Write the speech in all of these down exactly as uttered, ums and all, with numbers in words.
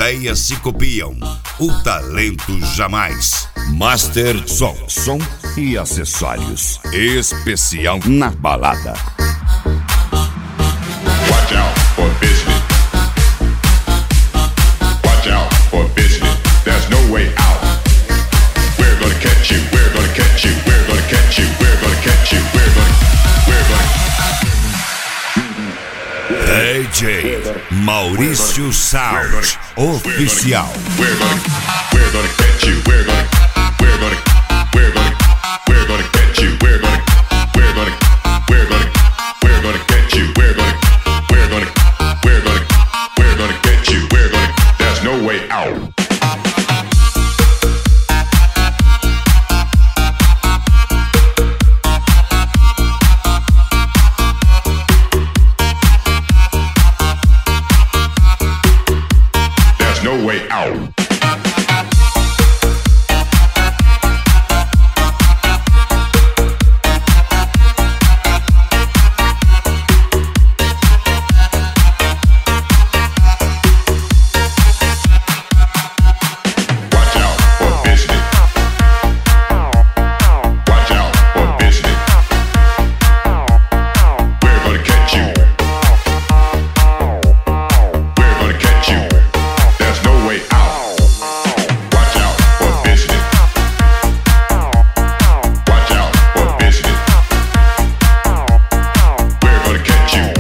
ideias se copiam, o talento jamais. Master Som, som e acessórios. Especial na balada. Watch out for business. Watch out for business. There's no way out. We're gonna catch you. We're gonna catch you. We're gonna catch you. We're gonna catch you. We're gonna. We're gonna. D J Maurício Sound Oficial. We're gonna. We're gonna catch you. We're gonna. We're gonna. We're gonna. We're gonna catch you. We're gonna. We're gonna. We're gonna. We're gonna catch you. We're gonna. We're gonna. We're gonna. We're gonna catch you. We're gonna. There's no way out. No way out. Watch out for business. Watch out for business. We're gonna catch you. We're gonna catch you. There's no way out. Watch out for business. Watch out for business. We're gonna catch you.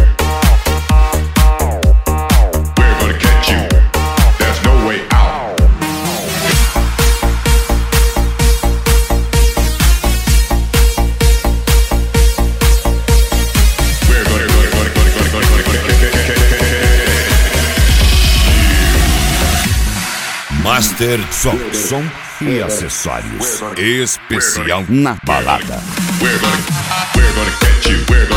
We're gonna catch you. There's no way out. We're gonna, gonna, gonna, gonna, gonna, gonna, gonna, Master Som, som e acessórios. Especial na balada. We're gonna, we're gonna catch you. We're